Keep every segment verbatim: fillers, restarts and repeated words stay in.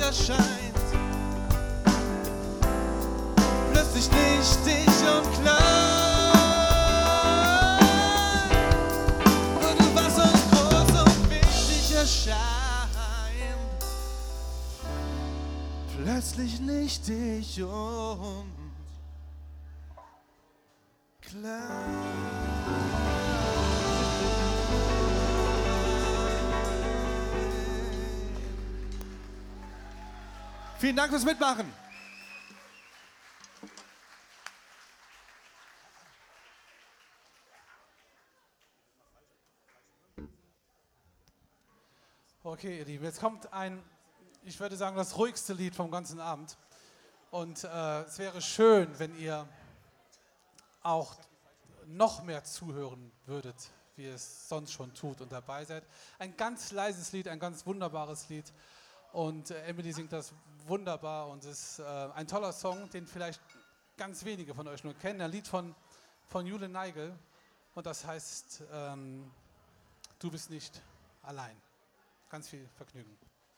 erscheint. Plötzlich nichtig und klein. Und was uns groß und wichtig erscheint, plötzlich nichtig und klein. Vielen Dank fürs Mitmachen. Okay, ihr Lieben, jetzt kommt ein, ich würde sagen, das ruhigste Lied vom ganzen Abend. Und äh, es wäre schön, wenn ihr auch noch mehr zuhören würdet, wie ihr es sonst schon tut und dabei seid. Ein ganz leises Lied, ein ganz wunderbares Lied. Und äh, Emily singt das wunderbar und es ist äh, ein toller Song, den vielleicht ganz wenige von euch nur kennen. Ein Lied von, von Jule Neigel und das heißt, ähm, du bist nicht allein. Ganz viel Vergnügen.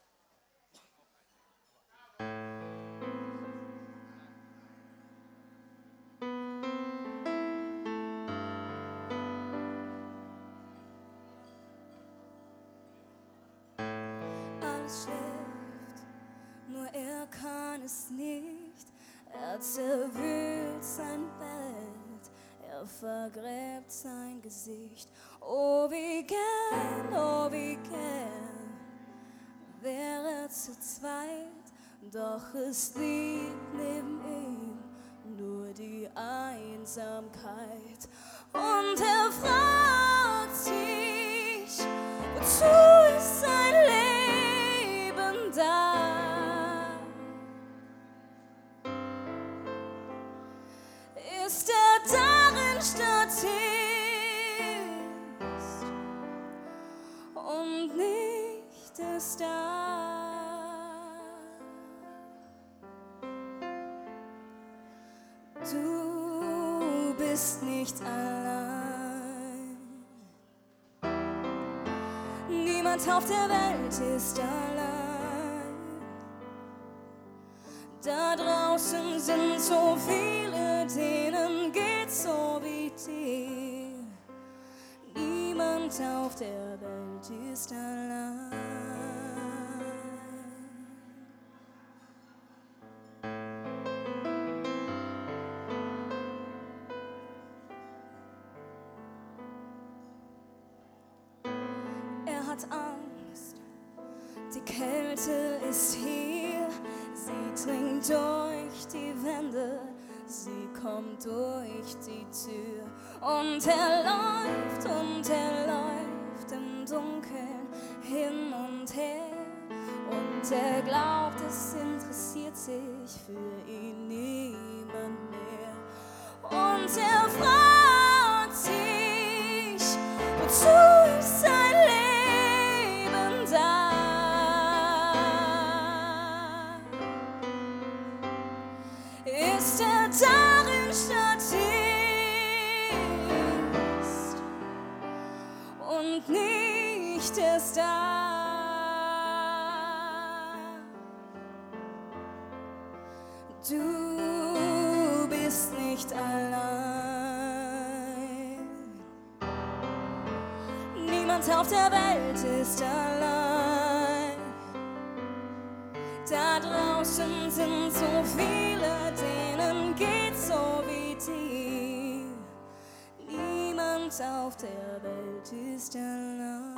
Alles schläft, nur er kann es nicht. Er zerwühlt sein Bett, er vergräbt sein Gesicht. Oh, wie gern, oh, wie gern wäre zu zweit, doch es liegt neben ihm nur die Einsamkeit. Und er fragt sich, wozu ist sein Leben da? Ist er darin Statist und nicht ist da? Du bist nicht allein. Niemand auf der Welt ist allein. Da draußen sind so viele, denen geht's so wie dir. Niemand auf der Welt ist allein. Er hat Angst, die Kälte ist hier. Sie dringt durch die Wände, sie kommt durch die Tür. Und er läuft und er läuft im Dunkeln hin und her. Und er glaubt, es interessiert sich für ihn niemand mehr. Und er fragt sich, wozu ist sein Leben da? Ist er darin Statist und nicht ist da? Du bist nicht allein. Niemand auf der Welt ist allein. Da draußen sind so viele, denen geht's so wie dir. Niemand auf der Welt ist allein.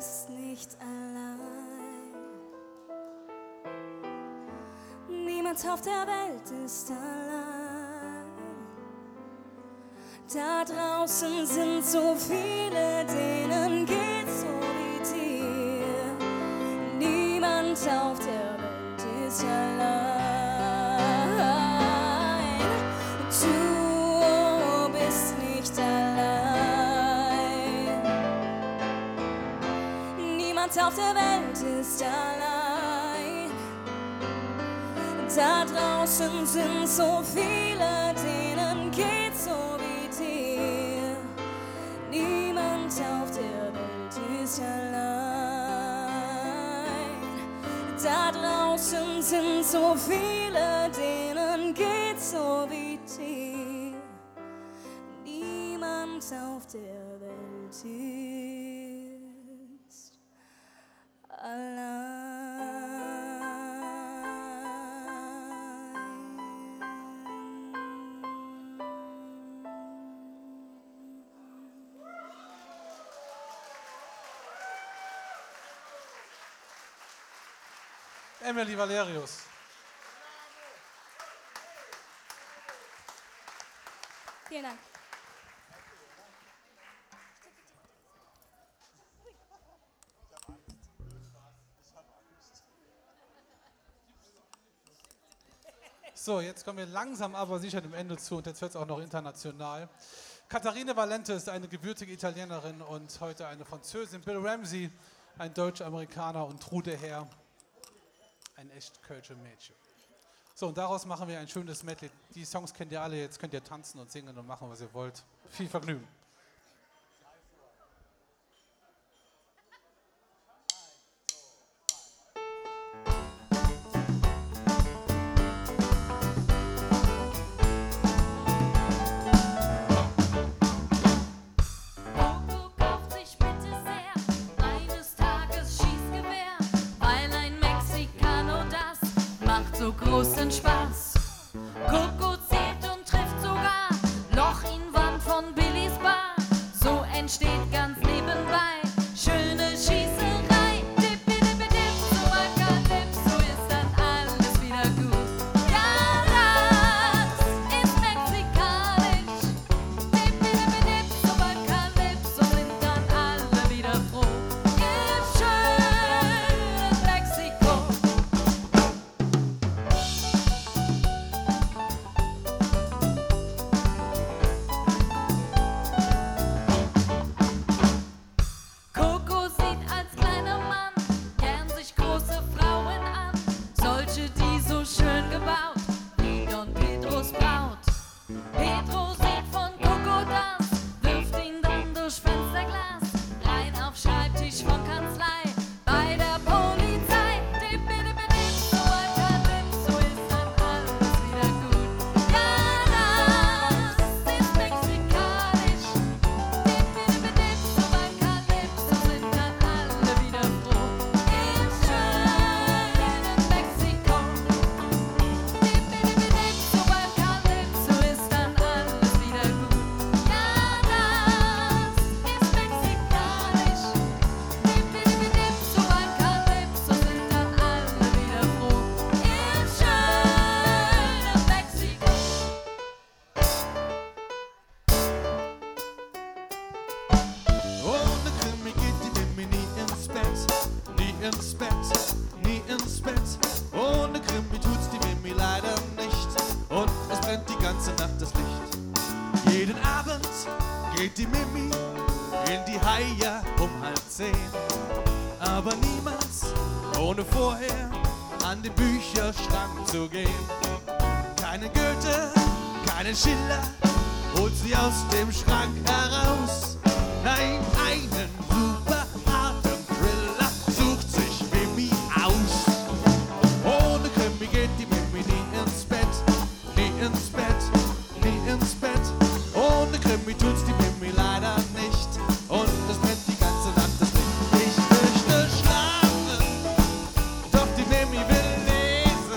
bist nicht allein. Niemand auf der Welt ist allein. Da draußen sind so viele, denen geht's so wie dir. Niemand auf der Welt ist allein. Du bist nicht allein. Niemand auf der Welt ist allein. Da draußen sind so viele, denen geht's so wie dir. Niemand auf der Welt ist allein. Da draußen sind so viele, denen geht's so wie dir. Niemand auf der Welt ist allein. Emily Valerius. Vielen Dank. So, jetzt kommen wir langsam aber sicher dem Ende zu und jetzt wird es auch noch international. Katharine Valente ist eine gebürtige Italienerin und heute eine Französin. Bill Ramsey, ein Deutsch-Amerikaner, und Trude Herr, ein echt kölsche Mädchen. So, und daraus machen wir ein schönes Medley. Die Songs kennt ihr alle, jetzt könnt ihr tanzen und singen und machen, was ihr wollt. Viel Vergnügen. So großen Spaß. Coco zählt und trifft sogar Loch in Wand von Billys Bar. So entsteht ganz nebenbei schöne Schießerei. Dip, dip, dip, dip, so Ackerdip, so ist dann alles wieder gut. Ja, das ist mexikanisch. Dip, dip, dip, dip, so Ackerdip, so sind dann alle wieder froh. Im schönen Mexiko. ins Bett, nie ins Bett. Ohne Krimi tut's die Mimi leider nicht. Und es brennt die ganze Nacht das Licht. Jeden Abend geht die Mimi in die Haie um halb zehn. Aber niemals ohne vorher an den Bücherschrank zu gehen. Keinen Goethe, keinen Schiller holt sie aus dem Schrank heraus. Nein, einen super harten Thriller sucht sich Mimi aus. Ohne Krimi geht die Mimi nie ins Bett, nie ins Bett, nie ins Bett. Ohne Krimi tut's die Mimi leider nicht. Und es brennt die ganze Nacht das Licht. Ich möchte schlafen, doch die Mimi will lesen.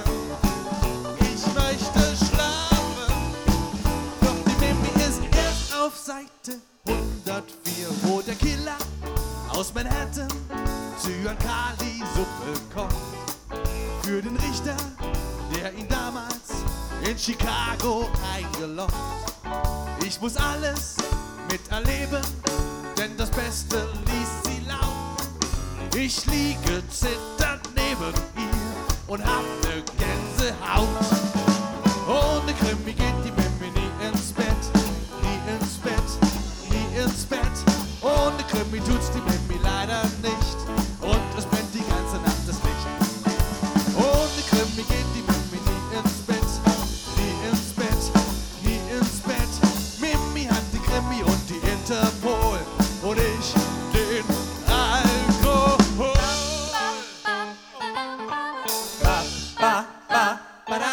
Ich möchte schlafen, doch die Mimi ist erst auf Seite hundertvier, wo der Killer aus Manhattan Zyankali-Suppe kocht. Für den Richter, der ihn damals in Chicago eingeloggt. Ich muss alles miterleben, denn das Beste ließ sie laut. Ich liege zitternd neben ihr und hab ne Gänsehaut. Ohne Krimi geht die Mimi nie ins Bett, nie ins Bett, nie ins Bett. Ohne Krimi tut's die Mimi leider nicht und es brennt die ganze Nacht das Licht. Ohne Krimi geht die Mimi nie ins Bett, nie ins Bett, nie ins Bett. Mimi hat die Krimi und die Interpol.